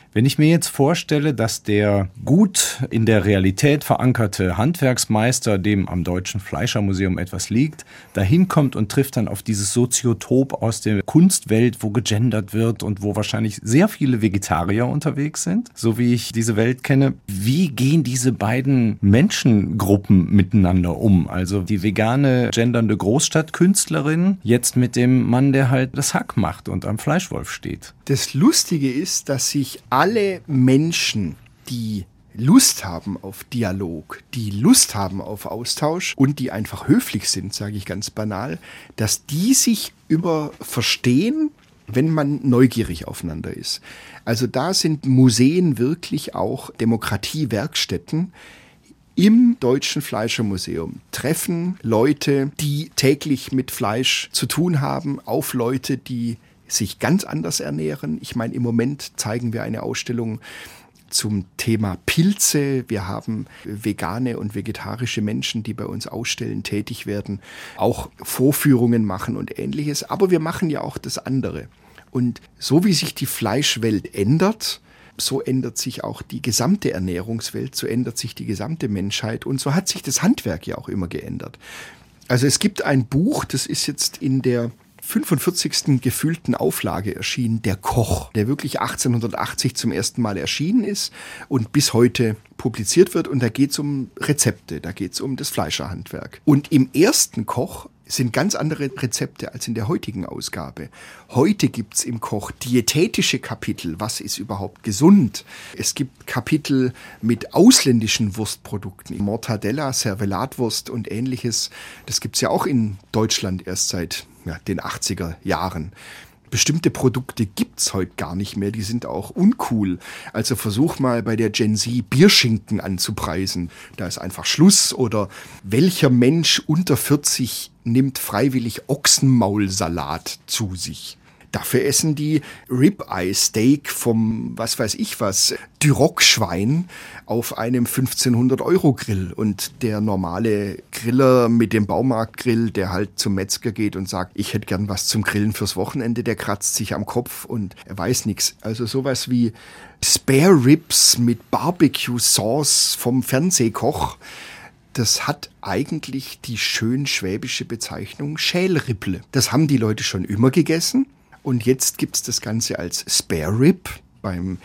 Wenn ich mir jetzt vorstelle, dass der gut in der Realität verankerte Handwerksmeister, dem am Deutschen Fleischermuseum etwas liegt, dahin kommt und trifft dann auf dieses Soziotop aus der Kunstwelt, wo gegendert wird und wo wahrscheinlich sehr viele Vegetarier unterwegs sind, so wie ich diese Welt kenne. Wie gehen diese beiden Menschengruppen miteinander um? Also die vegane, gendernde Großstadtkünstlerin jetzt mit dem Mann, der halt das Hack macht und am Fleischwolf steht. Das Lustige ist, dass sich alle Menschen, die Lust haben auf Dialog, die Lust haben auf Austausch und die einfach höflich sind, sage ich ganz banal, dass die sich über verstehen, wenn man neugierig aufeinander ist. Also da sind Museen wirklich auch Demokratiewerkstätten. Im Deutschen Fleischermuseum treffen Leute, die täglich mit Fleisch zu tun haben, auf Leute, die sich ganz anders ernähren. Ich meine, im Moment zeigen wir eine Ausstellung zum Thema Pilze. Wir haben vegane und vegetarische Menschen, die bei uns ausstellen, tätig werden, auch Vorführungen machen und Ähnliches. Aber wir machen ja auch das andere. Und so wie sich die Fleischwelt ändert, so ändert sich auch die gesamte Ernährungswelt, so ändert sich die gesamte Menschheit und so hat sich das Handwerk ja auch immer geändert. Also es gibt ein Buch, das ist jetzt in der fünfundvierzigsten gefüllten Auflage erschienen, Der Koch, der wirklich achtzehnhundertachtzig zum ersten Mal erschienen ist und bis heute publiziert wird. Und da geht es um Rezepte, da geht es um das Fleischerhandwerk. Und im ersten Koch sind ganz andere Rezepte als in der heutigen Ausgabe. Heute gibt's im Koch diätetische Kapitel, was ist überhaupt gesund. Es gibt Kapitel mit ausländischen Wurstprodukten, Mortadella, Servelatwurst und Ähnliches. Das gibt's ja auch in Deutschland erst seit ja, den achtziger Jahren. Bestimmte Produkte gibt's heute gar nicht mehr, die sind auch uncool. Also versuch mal bei der Gen Z Bierschinken anzupreisen. Da ist einfach Schluss. Oder welcher Mensch unter vierzig nimmt freiwillig Ochsenmaulsalat zu sich? Dafür essen die Ribeye Steak vom, was weiß ich was, Duroc-Schwein auf einem fünfzehnhundert Euro Grill. Und der normale Griller mit dem Baumarktgrill, der halt zum Metzger geht und sagt, ich hätte gern was zum Grillen fürs Wochenende, der kratzt sich am Kopf und er weiß nichts. Also sowas wie Spare Ribs mit Barbecue-Sauce vom Fernsehkoch, das hat eigentlich die schön schwäbische Bezeichnung Schälripple. Das haben die Leute schon immer gegessen. Und jetzt gibt's das Ganze als Spare Rib beim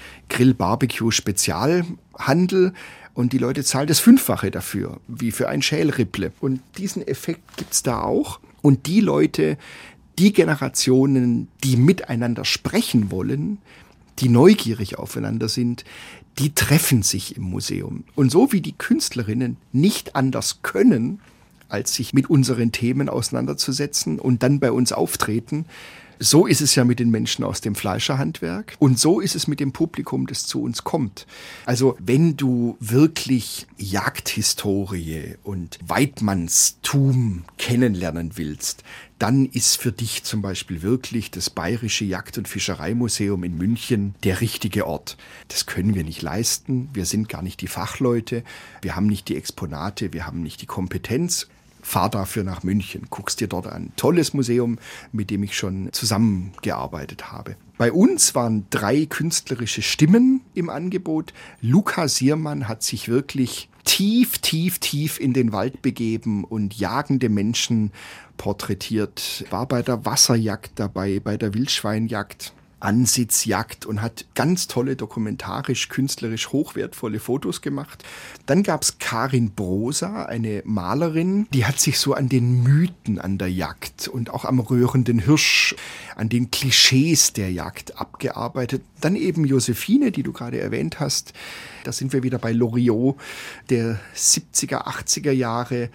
Grill-Barbecue-Spezialhandel. Und die Leute zahlen das Fünffache dafür, wie für ein Schälripple. Und diesen Effekt gibt's da auch. Und die Leute, die Generationen, die miteinander sprechen wollen, die neugierig aufeinander sind, die treffen sich im Museum. Und so wie die Künstlerinnen nicht anders können, als sich mit unseren Themen auseinanderzusetzen und dann bei uns auftreten, so ist es ja mit den Menschen aus dem Fleischerhandwerk und so ist es mit dem Publikum, das zu uns kommt. Also wenn du wirklich Jagdhistorie und Weidmannstum kennenlernen willst, dann ist für dich zum Beispiel wirklich das Bayerische Jagd- und Fischereimuseum in München der richtige Ort. Das können wir nicht leisten, wir sind gar nicht die Fachleute, wir haben nicht die Exponate, wir haben nicht die Kompetenz. Fahr dafür nach München, guck's dir dort an. Tolles Museum, mit dem ich schon zusammengearbeitet habe. Bei uns waren drei künstlerische Stimmen im Angebot. Luca Siermann hat sich wirklich tief, tief, tief in den Wald begeben und jagende Menschen porträtiert. War bei der Wasserjagd dabei, bei der Wildschweinjagd, Ansitzjagd und hat ganz tolle dokumentarisch, künstlerisch hochwertvolle Fotos gemacht. Dann gab's Karin Brosa, eine Malerin, die hat sich so an den Mythen an der Jagd und auch am röhrenden Hirsch, an den Klischees der Jagd abgearbeitet. Dann eben Josephine, die du gerade erwähnt hast. Da sind wir wieder bei Loriot der siebziger, achtziger Jahre,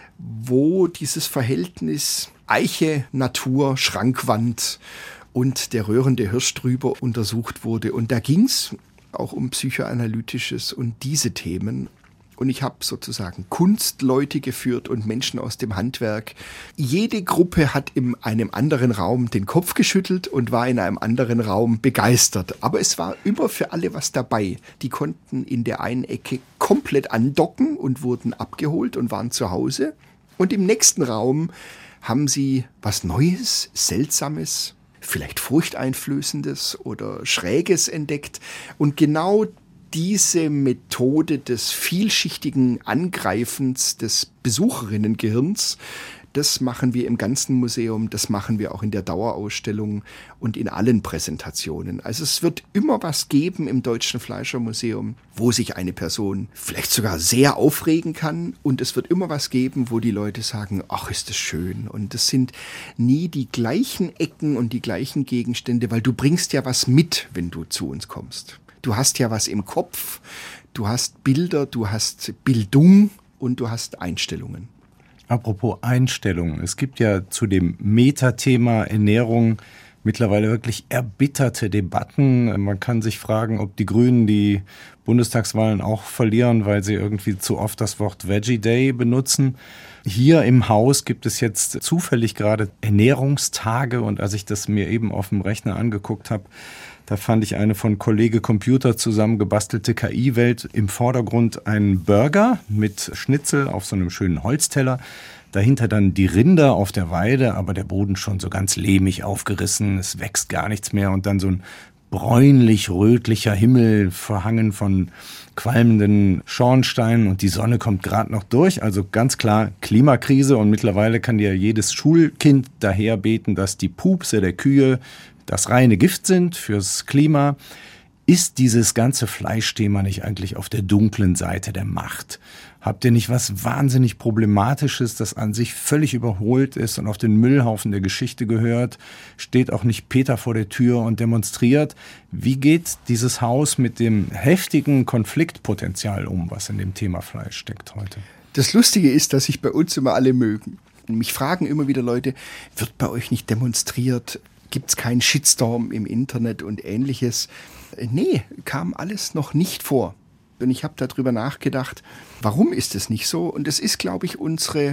wo dieses Verhältnis Eiche, Natur, Schrankwand und der röhrende Hirsch drüber untersucht wurde. Und da ging's auch um Psychoanalytisches und diese Themen. Und ich habe sozusagen Kunstleute geführt und Menschen aus dem Handwerk. Jede Gruppe hat in einem anderen Raum den Kopf geschüttelt und war in einem anderen Raum begeistert. Aber es war immer für alle was dabei. Die konnten in der einen Ecke komplett andocken und wurden abgeholt und waren zu Hause. Und im nächsten Raum haben sie was Neues, Seltsames, vielleicht Furchteinflößendes oder Schräges entdeckt. Und genau diese Methode des vielschichtigen Angreifens des Besucherinnengehirns, das machen wir im ganzen Museum, das machen wir auch in der Dauerausstellung und in allen Präsentationen. Also es wird immer was geben im Deutschen Fleischermuseum, wo sich eine Person vielleicht sogar sehr aufregen kann, und es wird immer was geben, wo die Leute sagen, ach, ist das schön. Und es sind nie die gleichen Ecken und die gleichen Gegenstände, weil du bringst ja was mit, wenn du zu uns kommst. Du hast ja was im Kopf, du hast Bilder, du hast Bildung und du hast Einstellungen. Apropos Einstellungen, es gibt ja zu dem Metathema Ernährung mittlerweile wirklich erbitterte Debatten. Man kann sich fragen, ob die Grünen die Bundestagswahlen auch verlieren, weil sie irgendwie zu oft das Wort Veggie Day benutzen. Hier im Haus gibt es jetzt zufällig gerade Ernährungstage, und als ich das mir eben auf dem Rechner angeguckt habe, da fand ich eine von Kollege Computer zusammengebastelte K I-Welt. Im Vordergrund ein Burger mit Schnitzel auf so einem schönen Holzteller. Dahinter dann die Rinder auf der Weide, aber der Boden schon so ganz lehmig aufgerissen. Es wächst gar nichts mehr. Und dann so ein bräunlich-rötlicher Himmel, verhangen von qualmenden Schornsteinen, und die Sonne kommt gerade noch durch. Also ganz klar Klimakrise, und mittlerweile kann dir jedes Schulkind daher beten, dass die Pupse der Kühe das reine Gift sind fürs Klima. Ist dieses ganze Fleischthema nicht eigentlich auf der dunklen Seite der Macht? Habt ihr nicht was wahnsinnig Problematisches, das an sich völlig überholt ist und auf den Müllhaufen der Geschichte gehört? Steht auch nicht Peter vor der Tür und demonstriert? Wie geht dieses Haus mit dem heftigen Konfliktpotenzial um, was in dem Thema Fleisch steckt heute? Das Lustige ist, dass sich bei uns immer alle mögen. Mich fragen immer wieder Leute, wird bei euch nicht demonstriert? Gibt es keinen Shitstorm im Internet und Ähnliches? Nee, kam alles noch nicht vor. Und ich habe darüber nachgedacht, warum ist es nicht so? Und es ist, glaube ich, unsere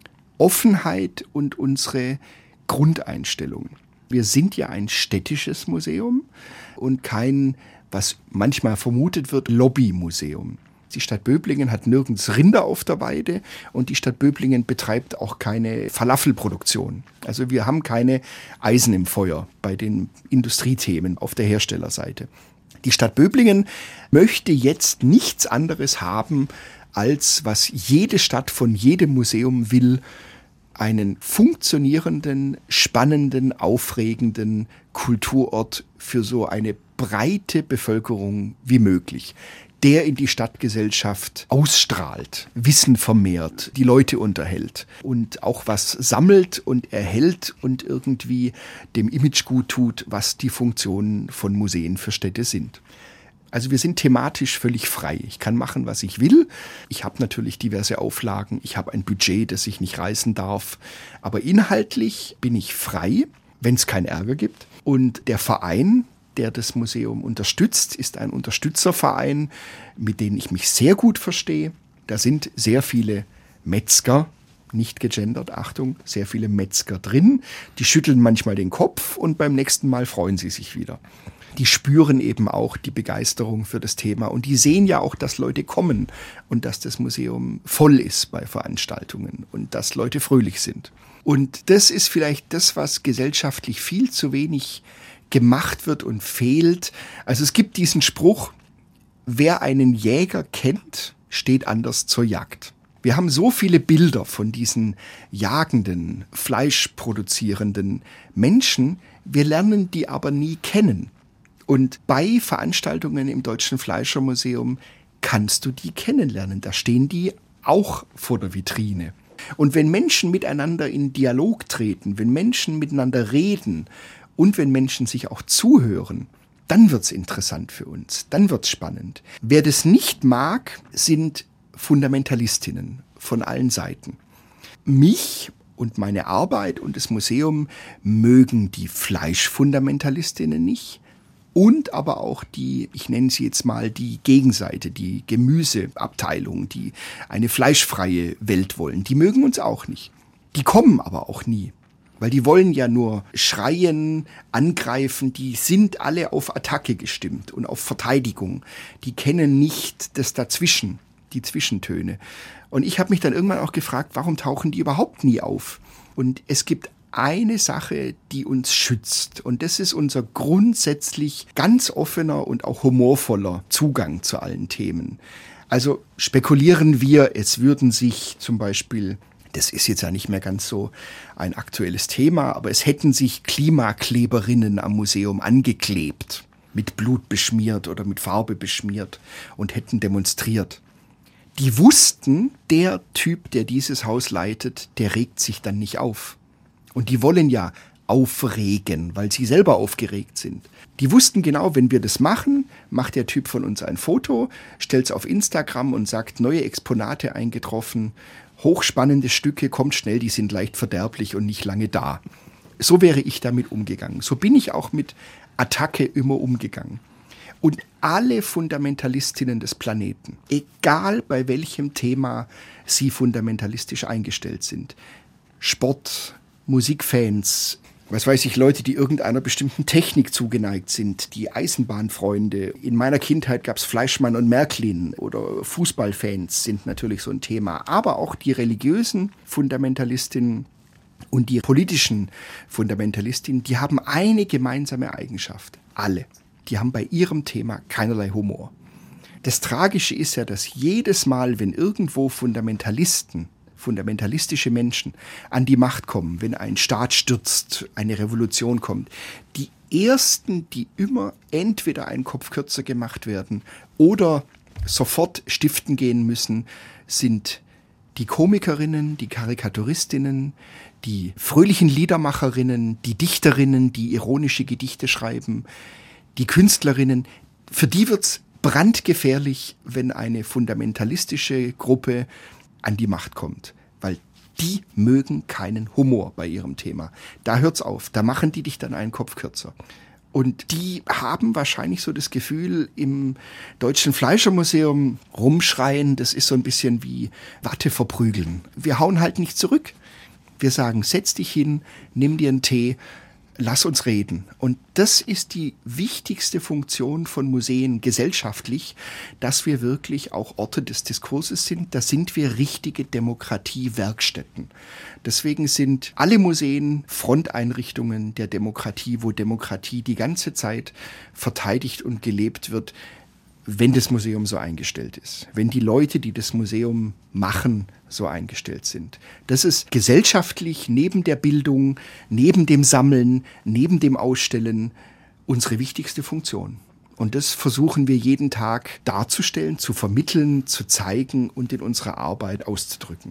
Offenheit und unsere Grundeinstellung. Wir sind ja ein städtisches Museum und kein, was manchmal vermutet wird, Lobbymuseum. Die Stadt Böblingen hat nirgends Rinder auf der Weide, und die Stadt Böblingen betreibt auch keine Falafelproduktion. Also wir haben keine Eisen im Feuer bei den Industriethemen auf der Herstellerseite. Die Stadt Böblingen möchte jetzt nichts anderes haben, als was jede Stadt von jedem Museum will: einen funktionierenden, spannenden, aufregenden Kulturort für so eine breite Bevölkerung wie möglich, der in die Stadtgesellschaft ausstrahlt, Wissen vermehrt, die Leute unterhält und auch was sammelt und erhält und irgendwie dem Image gut tut, was die Funktionen von Museen für Städte sind. Also wir sind thematisch völlig frei. Ich kann machen, was ich will. Ich habe natürlich diverse Auflagen. Ich habe ein Budget, das ich nicht reißen darf. Aber inhaltlich bin ich frei, wenn es keinen Ärger gibt. Und der Verein, der das Museum unterstützt, ist ein Unterstützerverein, mit dem ich mich sehr gut verstehe. Da sind sehr viele Metzger, nicht gegendert, Achtung, sehr viele Metzger drin. Die schütteln manchmal den Kopf und beim nächsten Mal freuen sie sich wieder. Die spüren eben auch die Begeisterung für das Thema, und die sehen ja auch, dass Leute kommen und dass das Museum voll ist bei Veranstaltungen und dass Leute fröhlich sind. Und das ist vielleicht das, was gesellschaftlich viel zu wenig gemacht wird und fehlt. Also es gibt diesen Spruch: Wer einen Jäger kennt, steht anders zur Jagd. Wir haben so viele Bilder von diesen jagenden, fleischproduzierenden Menschen, wir lernen die aber nie kennen. Und bei Veranstaltungen im Deutschen Fleischermuseum kannst du die kennenlernen. Da stehen die auch vor der Vitrine. Und wenn Menschen miteinander in Dialog treten, wenn Menschen miteinander reden und wenn Menschen sich auch zuhören, dann wird's interessant für uns, dann wird's spannend. Wer das nicht mag, sind Fundamentalistinnen von allen Seiten. Mich und meine Arbeit und das Museum mögen die Fleischfundamentalistinnen nicht. Und aber auch die, ich nenne sie jetzt mal die Gegenseite, die Gemüseabteilung, die eine fleischfreie Welt wollen, die mögen uns auch nicht. Die kommen aber auch nie, weil die wollen ja nur schreien, angreifen, die sind alle auf Attacke gestimmt und auf Verteidigung. Die kennen nicht das Dazwischen, die Zwischentöne. Und ich habe mich dann irgendwann auch gefragt, warum tauchen die überhaupt nie auf? Und es gibt eine Sache, die uns schützt. Und das ist unser grundsätzlich ganz offener und auch humorvoller Zugang zu allen Themen. Also spekulieren wir, es würden sich zum Beispiel, das ist jetzt ja nicht mehr ganz so ein aktuelles Thema, aber es hätten sich Klimakleberinnen am Museum angeklebt, mit Blut beschmiert oder mit Farbe beschmiert und hätten demonstriert. Die wussten, der Typ, der dieses Haus leitet, der regt sich dann nicht auf. Und die wollen ja aufregen, weil sie selber aufgeregt sind. Die wussten genau, wenn wir das machen, macht der Typ von uns ein Foto, stellt es auf Instagram und sagt, neue Exponate eingetroffen, hochspannende Stücke, kommt schnell, die sind leicht verderblich und nicht lange da. So wäre ich damit umgegangen. So bin ich auch mit Attacke immer umgegangen. Und alle Fundamentalistinnen des Planeten, egal bei welchem Thema sie fundamentalistisch eingestellt sind, Sport, Musikfans, was weiß ich, Leute, die irgendeiner bestimmten Technik zugeneigt sind, die Eisenbahnfreunde. In meiner Kindheit gab es Fleischmann und Märklin oder Fußballfans sind natürlich so ein Thema. Aber auch die religiösen Fundamentalistinnen und die politischen Fundamentalistinnen, die haben eine gemeinsame Eigenschaft. Alle. Die haben bei ihrem Thema keinerlei Humor. Das Tragische ist ja, dass jedes Mal, wenn irgendwo Fundamentalisten, fundamentalistische Menschen an die Macht kommen, wenn ein Staat stürzt, eine Revolution kommt, die ersten, die immer entweder einen Kopf kürzer gemacht werden oder sofort stiften gehen müssen, sind die Komikerinnen, die Karikaturistinnen, die fröhlichen Liedermacherinnen, die Dichterinnen, die ironische Gedichte schreiben, die Künstlerinnen. Für die wird's brandgefährlich, wenn eine fundamentalistische Gruppe an die Macht kommt, weil die mögen keinen Humor bei ihrem Thema. Da hört's auf, da machen die dich dann einen Kopf kürzer. Und die haben wahrscheinlich so das Gefühl, im Deutschen Fleischermuseum rumschreien, das ist so ein bisschen wie Watte verprügeln. Wir hauen halt nicht zurück. Wir sagen, setz dich hin, nimm dir einen Tee, lass uns reden. Und das ist die wichtigste Funktion von Museen gesellschaftlich, dass wir wirklich auch Orte des Diskurses sind. Da sind wir richtige Demokratiewerkstätten. Deswegen sind alle Museen Fronteinrichtungen der Demokratie, wo Demokratie die ganze Zeit verteidigt und gelebt wird, wenn das Museum so eingestellt ist. Wenn die Leute, die das Museum machen, so eingestellt sind. Das ist gesellschaftlich neben der Bildung, neben dem Sammeln, neben dem Ausstellen unsere wichtigste Funktion. Und das versuchen wir jeden Tag darzustellen, zu vermitteln, zu zeigen und in unserer Arbeit auszudrücken.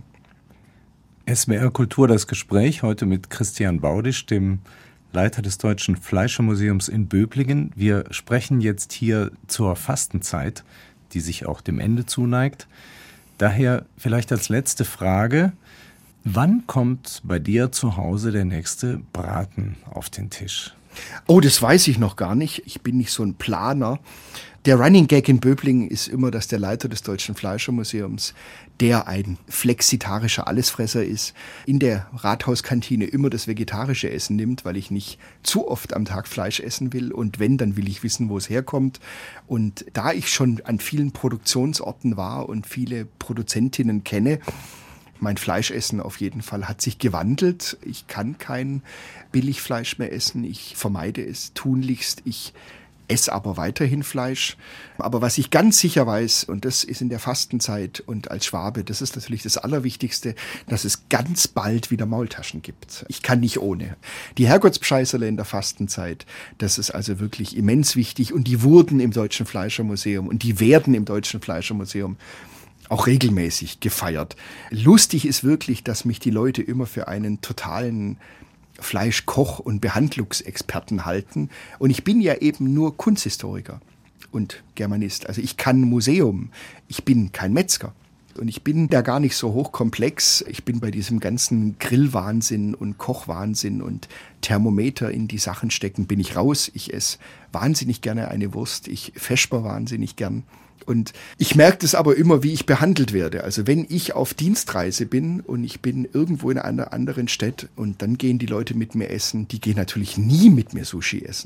S W R Kultur, das Gespräch heute mit Christian Baudisch, dem Leiter des Deutschen Fleischermuseums in Böblingen. Wir sprechen jetzt hier zur Fastenzeit, die sich auch dem Ende zuneigt. Daher vielleicht als letzte Frage, wann kommt bei dir zu Hause der nächste Braten auf den Tisch? Oh, das weiß ich noch gar nicht. Ich bin nicht so ein Planer. Der Running Gag in Böblingen ist immer, dass der Leiter des Deutschen Fleischermuseums, der ein flexitarischer Allesfresser ist, in der Rathauskantine immer das vegetarische Essen nimmt, weil ich nicht zu oft am Tag Fleisch essen will. Und wenn, dann will ich wissen, wo es herkommt. Und da ich schon an vielen Produktionsorten war und viele Produzentinnen kenne, mein Fleischessen auf jeden Fall hat sich gewandelt. Ich kann kein Billigfleisch mehr essen. Ich vermeide es tunlichst. Ich esse aber weiterhin Fleisch. Aber was ich ganz sicher weiß, und das ist in der Fastenzeit und als Schwabe, das ist natürlich das Allerwichtigste, dass es ganz bald wieder Maultaschen gibt. Ich kann nicht ohne. Die Herrgottsbscheißerle in der Fastenzeit, das ist also wirklich immens wichtig. Und die wurden im Deutschen Fleischermuseum und die werden im Deutschen Fleischermuseum auch regelmäßig gefeiert. Lustig ist wirklich, dass mich die Leute immer für einen totalen Fleischkoch und Behandlungsexperten halten. Und ich bin ja eben nur Kunsthistoriker und Germanist. Also ich kann Museum, ich bin kein Metzger. Und ich bin da gar nicht so hochkomplex. Ich bin bei diesem ganzen Grillwahnsinn und Kochwahnsinn und Thermometer in die Sachen stecken, bin ich raus. Ich esse wahnsinnig gerne eine Wurst. Ich vesper wahnsinnig gern. Und ich merke das aber immer, wie ich behandelt werde. Also wenn ich auf Dienstreise bin und ich bin irgendwo in einer anderen Stadt und dann gehen die Leute mit mir essen, die gehen natürlich nie mit mir Sushi essen.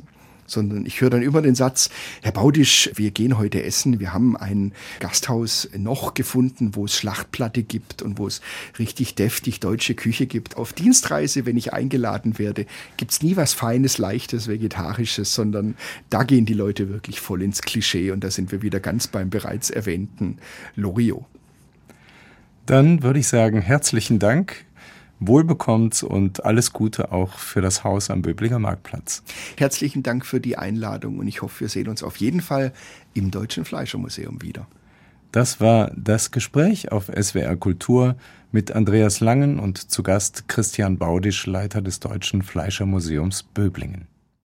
sondern ich höre dann immer den Satz, Herr Baudisch, wir gehen heute essen, wir haben ein Gasthaus noch gefunden, wo es Schlachtplatte gibt und wo es richtig deftig deutsche Küche gibt. Auf Dienstreise, wenn ich eingeladen werde, gibt es nie was Feines, Leichtes, Vegetarisches, sondern da gehen die Leute wirklich voll ins Klischee und da sind wir wieder ganz beim bereits erwähnten Loriot. Dann würde ich sagen, herzlichen Dank, wohlbekommt und alles Gute auch für das Haus am Böblinger Marktplatz. Herzlichen Dank für die Einladung und ich hoffe, wir sehen uns auf jeden Fall im Deutschen Fleischermuseum wieder. Das war das Gespräch auf S W R Kultur mit Andreas Langen und zu Gast Christian Baudisch, Leiter des Deutschen Fleischermuseums Böblingen.